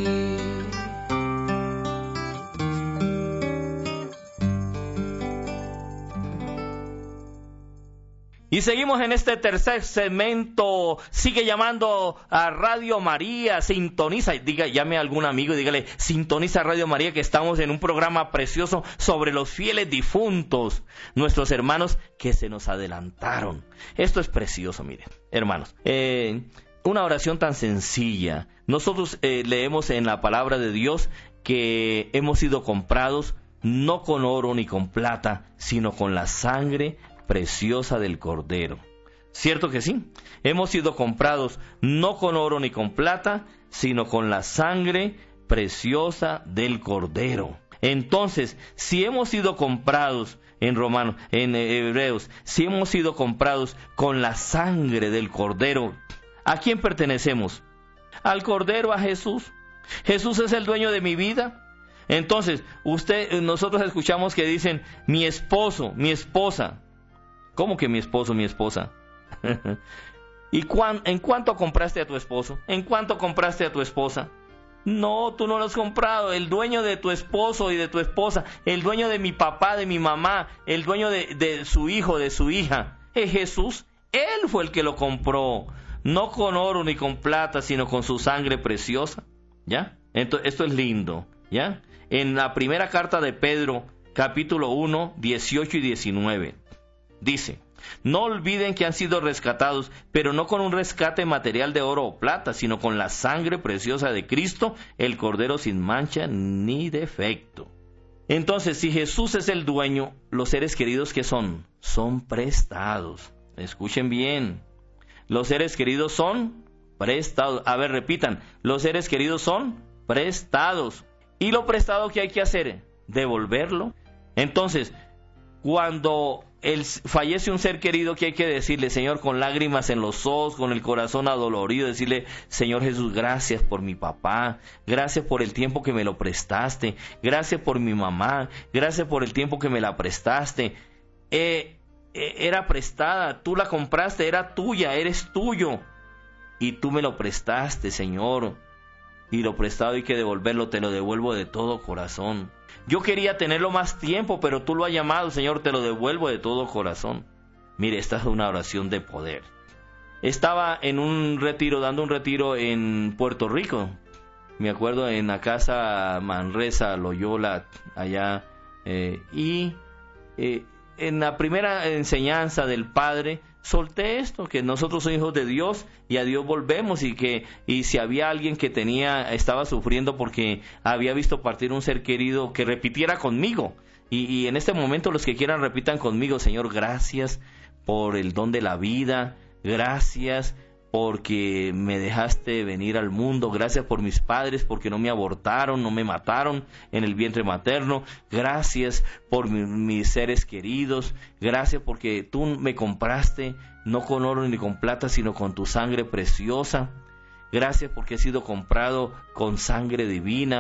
Y seguimos en este tercer segmento. Sigue llamando a Radio María, sintoniza, diga, llame a algún amigo y dígale, sintoniza Radio María, que estamos en un programa precioso sobre los fieles difuntos, nuestros hermanos que se nos adelantaron. Esto es precioso, miren, hermanos. Eh, una oración tan sencilla. Nosotros eh, leemos en la palabra de Dios que hemos sido comprados no con oro ni con plata, sino con la sangre preciosa del Cordero. ¿Cierto que sí? Hemos sido comprados no con oro ni con plata, sino con la sangre preciosa del Cordero. Entonces, si hemos sido comprados en Romanos, en Hebreos, si hemos sido comprados con la sangre del Cordero, ¿a quién pertenecemos? Al Cordero, a Jesús. Jesús es el dueño de mi vida. Entonces, usted, nosotros escuchamos que dicen, mi esposo, mi esposa. ¿Cómo que mi esposo, mi esposa? ¿Y cuán, en cuánto compraste a tu esposo? ¿En cuánto compraste a tu esposa? No, tú no lo has comprado. El dueño de tu esposo y de tu esposa, el dueño de mi papá, de mi mamá, el dueño de, de su hijo, de su hija, es Jesús. Él fue el que lo compró, no con oro ni con plata, sino con su sangre preciosa. ¿Ya? Entonces, esto es lindo. ¿Ya? En la primera carta de Pedro, capítulo uno, dieciocho y diecinueve. Dice, no olviden que han sido rescatados, pero no con un rescate material de oro o plata, sino con la sangre preciosa de Cristo, el Cordero sin mancha ni defecto. Entonces, si Jesús es el dueño, los seres queridos, ¿qué son? Son prestados. Escuchen bien. Los seres queridos son prestados. A ver, repitan. Los seres queridos son prestados. ¿Y lo prestado qué hay que hacer? Devolverlo. Entonces, cuando el, fallece un ser querido, ¿qué hay que decirle? Señor, con lágrimas en los ojos, con el corazón adolorido, decirle, Señor Jesús, gracias por mi papá, gracias por el tiempo que me lo prestaste, gracias por mi mamá, gracias por el tiempo que me la prestaste. Eh, eh, era prestada, tú la compraste, era tuya, eres tuyo, y tú me lo prestaste, Señor, y lo prestado hay que devolverlo, te lo devuelvo de todo corazón. Yo quería tenerlo más tiempo, pero tú lo has llamado, Señor, te lo devuelvo de todo corazón. Mire, esta es una oración de poder. Estaba en un retiro, dando un retiro en Puerto Rico. Me acuerdo en la casa Manresa, Loyola, allá. Eh, y eh, en la primera enseñanza del Padre, solté esto, que nosotros somos hijos de Dios y a Dios volvemos, y que y si había alguien que tenía estaba sufriendo porque había visto partir un ser querido, que repitiera conmigo. Y, y en este momento los que quieran repitan conmigo: Señor, gracias por el don de la vida, gracias porque me dejaste venir al mundo, gracias por mis padres, porque no me abortaron, no me mataron en el vientre materno, gracias por mi, mis seres queridos, gracias porque tú me compraste no con oro ni con plata, sino con tu sangre preciosa, gracias porque he sido comprado con sangre divina,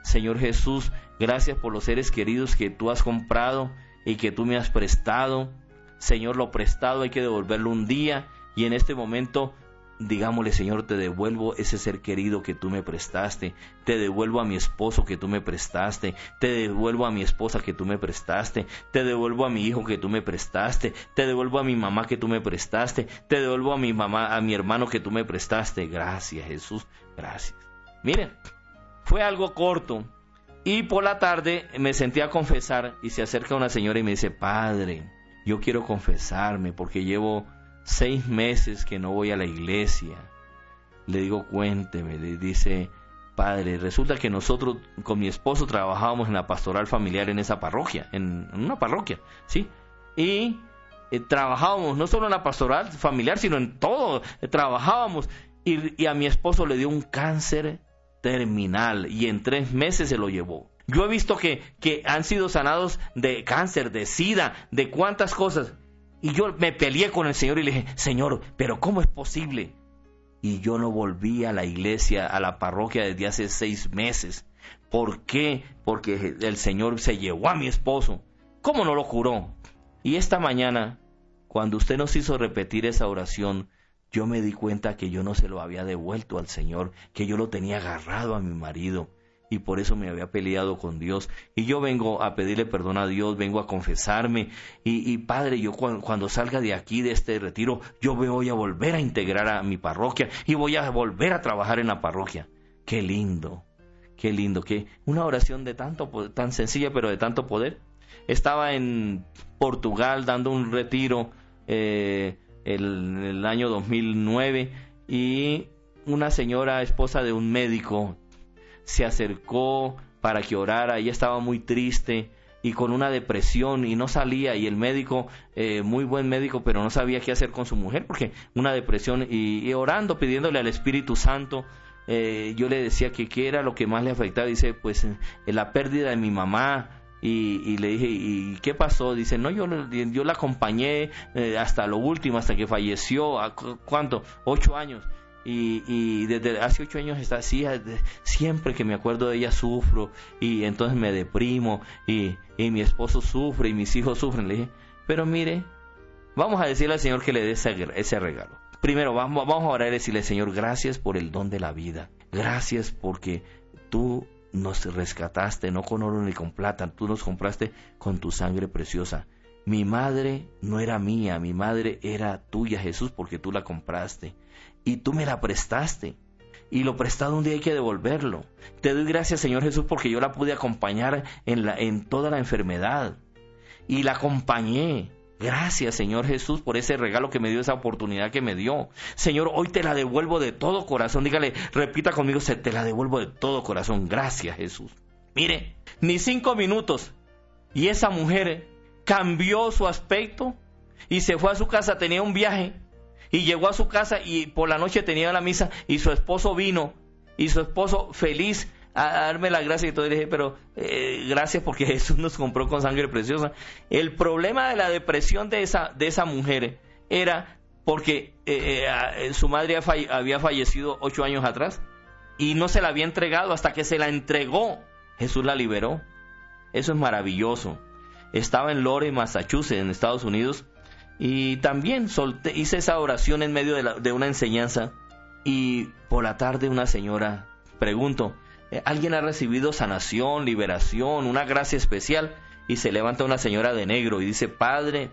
Señor Jesús, gracias por los seres queridos que tú has comprado y que tú me has prestado. Señor, lo prestado hay que devolverlo un día, y en este momento digámosle: Señor, te devuelvo ese ser querido que tú me prestaste, te devuelvo a mi esposo que tú me prestaste, te devuelvo a mi esposa que tú me prestaste, te devuelvo a mi hijo que tú me prestaste, te devuelvo a mi mamá que tú me prestaste, te devuelvo a mi mamá, a mi hermano que tú me prestaste. Gracias, Jesús, gracias. Miren, fue algo corto, y por la tarde me senté a confesar, y se acerca una señora y me dice: Padre, yo quiero confesarme porque llevo seis meses que no voy a la iglesia. Le digo: cuénteme. Le dice: Padre, resulta que nosotros con mi esposo trabajábamos en la pastoral familiar en esa parroquia, en, en una parroquia, ¿sí? Y eh, trabajábamos no solo en la pastoral familiar, sino en todo, eh, trabajábamos, y, y a mi esposo le dio un cáncer terminal, y en tres meses se lo llevó. Yo he visto que, que han sido sanados de cáncer, de sida, de cuántas cosas. Y yo me peleé con el Señor y le dije: Señor, ¿pero cómo es posible? Y yo no volví a la iglesia, a la parroquia, desde hace seis meses. ¿Por qué? Porque el Señor se llevó a mi esposo. ¿Cómo no lo curó? Y esta mañana, cuando usted nos hizo repetir esa oración, yo me di cuenta que yo no se lo había devuelto al Señor, que yo lo tenía agarrado a mi marido. Y por eso me había peleado con Dios. Y yo vengo a pedirle perdón a Dios, vengo a confesarme. Y, y Padre, yo cuando, cuando salga de aquí, de este retiro, yo me voy a volver a integrar a mi parroquia y voy a volver a trabajar en la parroquia. Qué lindo, qué lindo, que una oración de tanto, tan sencilla, pero de tanto poder. Estaba en Portugal dando un retiro eh, el, el año dos mil nueve, y una señora, esposa de un médico, se acercó para que orara. Ella estaba muy triste y con una depresión, y no salía, y el médico, eh, muy buen médico, pero no sabía qué hacer con su mujer porque una depresión, y, y orando, pidiéndole al Espíritu Santo. Eh, yo le decía que qué era lo que más le afectaba. Dice: pues eh, la pérdida de mi mamá. Y, y le dije: ¿y qué pasó? Dice: no, yo, yo la acompañé eh, hasta lo último, hasta que falleció. ¿A cuánto? Ocho años. Y, y desde hace ocho años está así. Siempre que me acuerdo de ella sufro, y entonces me deprimo, y, y mi esposo sufre y mis hijos sufren. Le dije: pero mire, vamos a decirle al Señor que le dé ese, ese regalo. Primero vamos, vamos a orar y decirle: Señor, gracias por el don de la vida. Gracias porque tú nos rescataste, no con oro ni con plata, tú nos compraste con tu sangre preciosa. Mi madre no era mía, mi madre era tuya, Jesús, porque tú la compraste y tú me la prestaste, y lo prestado un día hay que devolverlo. Te doy gracias, Señor Jesús, porque yo la pude acompañar en, la, en toda la enfermedad, y la acompañé. Gracias, Señor Jesús, por ese regalo que me dio, esa oportunidad que me dio. Señor, hoy te la devuelvo de todo corazón. Dígale, repita conmigo: se te la devuelvo de todo corazón. Gracias, Jesús. Mire, ni cinco minutos, y esa mujer cambió su aspecto y se fue a su casa. Tenía un viaje y llegó a su casa, y por la noche tenía la misa, y su esposo vino, y su esposo feliz a darme la gracia, y todo. Y le dije: pero eh, gracias porque Jesús nos compró con sangre preciosa. El problema de la depresión de esa, de esa mujer era porque eh, eh, su madre había fallecido ocho años atrás y no se la había entregado. Hasta que se la entregó, Jesús la liberó. Eso es maravilloso. Estaba en Lawrence, Massachusetts, en Estados Unidos, y también solté, hice esa oración en medio de, la, de una enseñanza, y por la tarde una señora, pregunto: ¿alguien ha recibido sanación, liberación, una gracia especial? Y se levanta una señora de negro y dice: Padre,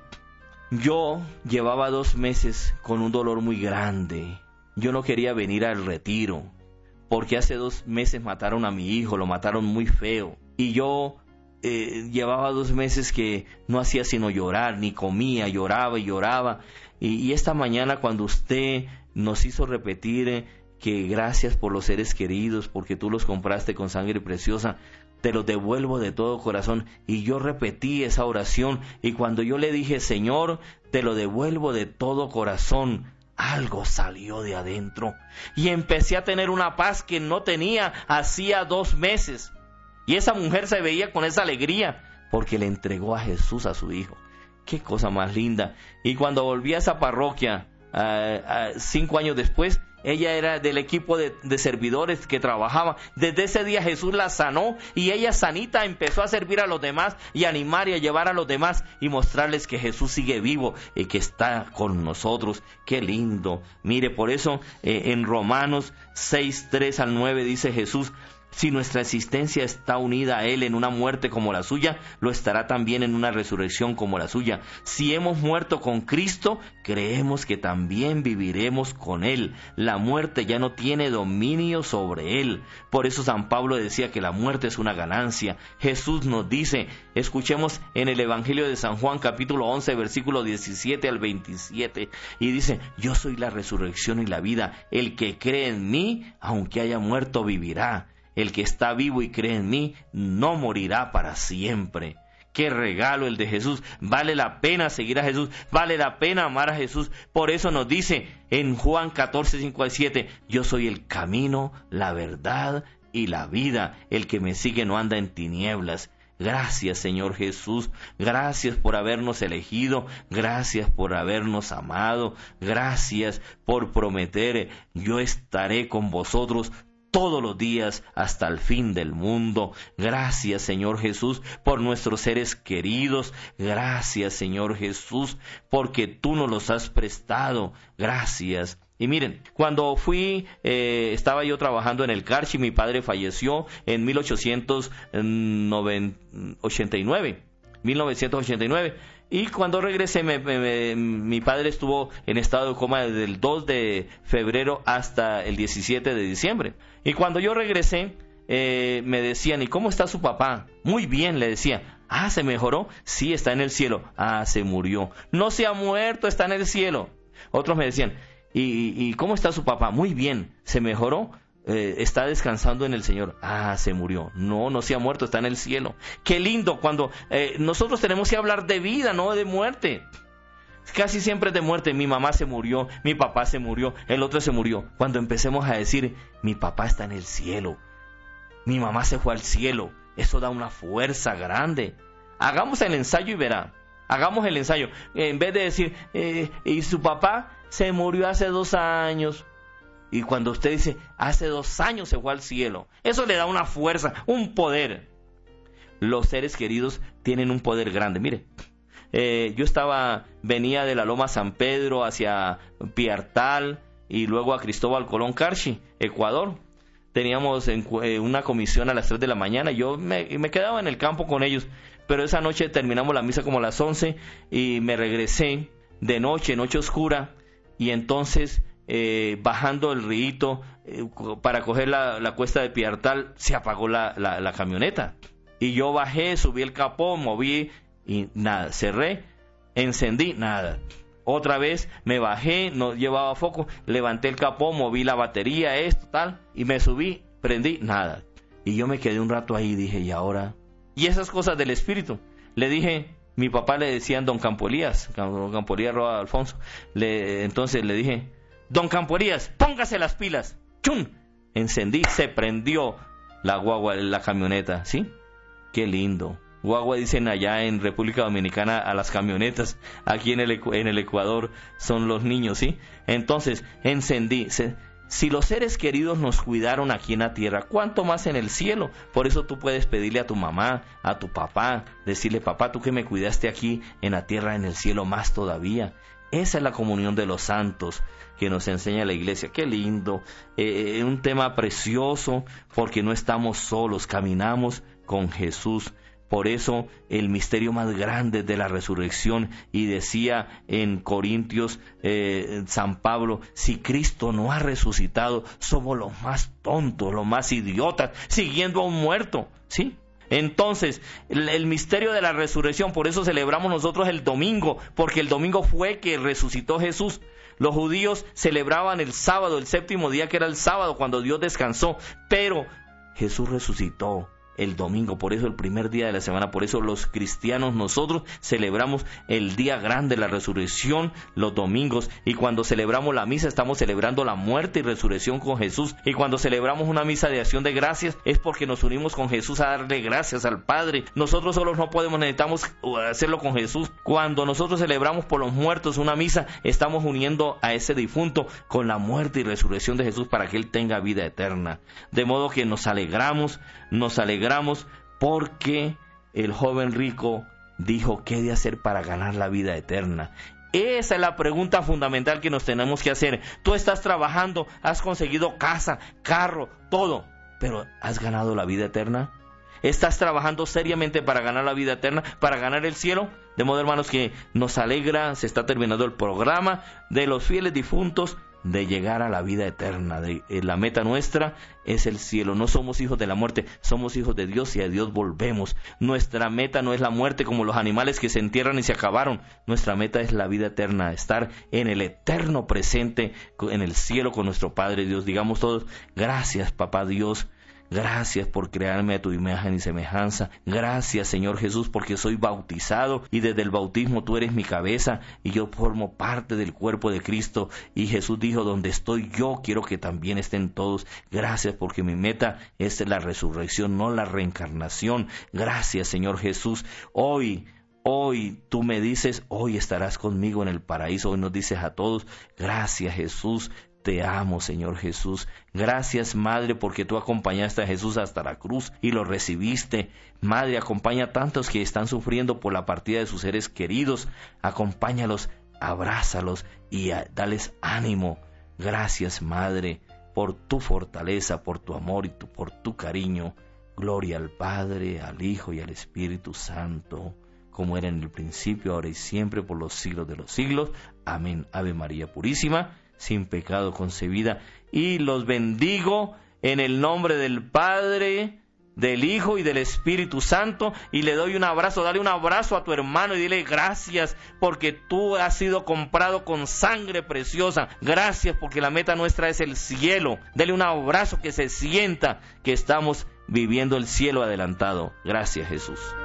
yo llevaba dos meses con un dolor muy grande. Yo no quería venir al retiro porque hace dos meses mataron a mi hijo, lo mataron muy feo. Y yo eh, llevaba dos meses que no hacía sino llorar, ni comía, lloraba y lloraba. Y, y esta mañana, cuando usted nos hizo repetir eh, que gracias por los seres queridos, porque tú los compraste con sangre preciosa, te los devuelvo de todo corazón. Y yo repetí esa oración, y cuando yo le dije: Señor, te lo devuelvo de todo corazón, algo salió de adentro, y empecé a tener una paz que no tenía hacía dos meses. Y esa mujer se veía con esa alegría, porque le entregó a Jesús, a su hijo. Qué cosa más linda. Y cuando volví a esa parroquia, uh, uh, cinco años después, ella era del equipo de, de servidores que trabajaba. Desde ese día Jesús la sanó y ella sanita empezó a servir a los demás y animar y a llevar a los demás y mostrarles que Jesús sigue vivo y que está con nosotros. ¡Qué lindo! Mire, por eso eh, en Romanos seis, tres al nueve dice Jesús: si nuestra existencia está unida a Él en una muerte como la suya, lo estará también en una resurrección como la suya. Si hemos muerto con Cristo, creemos que también viviremos con Él. La muerte ya no tiene dominio sobre Él. Por eso San Pablo decía que la muerte es una ganancia. Jesús nos dice, escuchemos en el Evangelio de San Juan, capítulo once, versículo diecisiete al veintisiete, y dice: yo soy la resurrección y la vida. El que cree en mí, aunque haya muerto, vivirá. El que está vivo y cree en mí, no morirá para siempre. ¡Qué regalo el de Jesús! Vale la pena seguir a Jesús, vale la pena amar a Jesús. Por eso nos dice en Juan catorce, cinco al siete, yo soy el camino, la verdad y la vida. El que me sigue no anda en tinieblas. Gracias, Señor Jesús, gracias por habernos elegido, gracias por habernos amado, gracias por prometer, yo estaré con vosotros todos los días hasta el fin del mundo. Gracias, Señor Jesús, por nuestros seres queridos. Gracias, Señor Jesús, porque tú nos los has prestado. Gracias. Y miren, cuando fui, eh, estaba yo trabajando en el Carchi, mi padre falleció en mil ochocientos ochenta y nueve. mil novecientos ochenta y nueve. Y cuando regresé, me, me, me, mi padre estuvo en estado de coma desde el dos de febrero hasta el diecisiete de diciembre. Y cuando yo regresé, eh, me decían, ¿y cómo está su papá? Muy bien, le decía. Ah, ¿se mejoró? Sí, está en el cielo. Ah, se murió. No se ha muerto, está en el cielo. Otros me decían, ¿y, y cómo está su papá? Muy bien, ¿se mejoró? Eh, está descansando en el Señor. Ah, se murió. No, no se ha muerto, está en el cielo. Qué lindo cuando eh, nosotros tenemos que hablar de vida, no de muerte. Casi siempre de muerte. Mi mamá se murió, mi papá se murió, el otro se murió. Cuando empecemos a decir, mi papá está en el cielo, mi mamá se fue al cielo, eso da una fuerza grande. Hagamos el ensayo y verá. Hagamos el ensayo. En vez de decir, eh, y su papá se murió hace dos años. Y cuando usted dice, hace dos años se fue al cielo, eso le da una fuerza, un poder. Los seres queridos tienen un poder grande. Mire, eh, yo estaba, venía de la Loma San Pedro hacia Piartal y luego a Cristóbal Colón Carchi, Ecuador. Teníamos en, eh, una comisión a las tres de la mañana y yo me, me quedaba en el campo con ellos. Pero esa noche terminamos la misa como a las once y me regresé de noche, noche oscura, y entonces... Eh, bajando el río eh, para coger la, la cuesta de Piartal, se apagó la, la, la camioneta y yo bajé, subí el capó, moví y nada, cerré, encendí, nada, otra vez me bajé, no llevaba foco, levanté el capó, moví la batería, esto, tal, y me subí, prendí, nada, y yo me quedé un rato ahí y dije, ¿y ahora? Y esas cosas del espíritu, le dije, mi papá le decían Don Campo Elías, Don Campo Elías Roa Alfonso, le, entonces le dije, Don Campo Elías, póngase las pilas. ¡Chum! Encendí, se prendió la guagua, la camioneta, ¿sí? Qué lindo. Guagua dicen allá en República Dominicana a las camionetas. Aquí en el, en el Ecuador son los niños, ¿sí? Entonces, encendí. Se, si los seres queridos nos cuidaron aquí en la tierra, ¿cuánto más en el cielo? Por eso tú puedes pedirle a tu mamá, a tu papá, decirle, papá, tú que me cuidaste aquí en la tierra, en el cielo, más todavía. Esa es la comunión de los santos que nos enseña la iglesia. Qué lindo, eh, un tema precioso, porque no estamos solos, caminamos con Jesús. Por eso el misterio más grande de la resurrección, y decía en Corintios eh, San Pablo, si Cristo no ha resucitado, somos los más tontos, los más idiotas, siguiendo a un muerto, ¿sí? Entonces, el, el misterio de la resurrección, por eso celebramos nosotros el domingo, porque el domingo fue que resucitó Jesús. Los judíos celebraban el sábado, el séptimo día, que era el sábado, cuando Dios descansó, pero Jesús resucitó. el domingo, por eso el primer día de la semana, por eso los cristianos nosotros celebramos el día grande, la resurrección, los domingos, y cuando celebramos la misa estamos celebrando la muerte y resurrección con Jesús, y cuando celebramos una misa de acción de gracias es porque nos unimos con Jesús a darle gracias al Padre. Nosotros solos no podemos, necesitamos hacerlo con Jesús. Cuando nosotros celebramos por los muertos una misa, estamos uniendo a ese difunto con la muerte y resurrección de Jesús para que Él tenga vida eterna. De modo que nos alegramos, nos alegramos porque el joven rico dijo, ¿qué he de hacer para ganar la vida eterna? Esa es la pregunta fundamental que nos tenemos que hacer. Tú estás trabajando, has conseguido casa, carro, todo, pero ¿has ganado la vida eterna? ¿Estás trabajando seriamente para ganar la vida eterna, para ganar el cielo? De modo, hermanos, que nos alegra, se está terminando el programa de los fieles difuntos, de llegar a la vida eterna. De, eh, la meta nuestra es el cielo. No somos hijos de la muerte, somos hijos de Dios y a Dios volvemos. Nuestra meta no es la muerte como los animales que se entierran y se acabaron. Nuestra meta es la vida eterna, estar en el eterno presente, en el cielo con nuestro Padre Dios. Digamos todos, gracias, Papá Dios. Gracias por crearme a tu imagen y semejanza. Gracias, Señor Jesús, porque soy bautizado y desde el bautismo tú eres mi cabeza y yo formo parte del cuerpo de Cristo. Y Jesús dijo, donde estoy yo, quiero que también estén todos. Gracias porque mi meta es la resurrección, no la reencarnación. Gracias, Señor Jesús. Hoy... Hoy tú me dices, hoy estarás conmigo en el paraíso. Hoy nos dices a todos, gracias, Jesús. Te amo, Señor Jesús. Gracias, Madre, porque tú acompañaste a Jesús hasta la cruz y lo recibiste. Madre, acompaña a tantos que están sufriendo por la partida de sus seres queridos. Acompáñalos, abrázalos y dales ánimo. Gracias, Madre, por tu fortaleza, por tu amor y tu, por tu cariño. Gloria al Padre, al Hijo y al Espíritu Santo, como era en el principio, ahora y siempre, por los siglos de los siglos. Amén. Ave María Purísima, sin pecado concebida. Y los bendigo en el nombre del Padre, del Hijo y del Espíritu Santo, y le doy un abrazo. Dale un abrazo a tu hermano y dile gracias porque tú has sido comprado con sangre preciosa. Gracias porque la meta nuestra es el cielo. Dale un abrazo, que se sienta que estamos viviendo el cielo adelantado. Gracias, Jesús.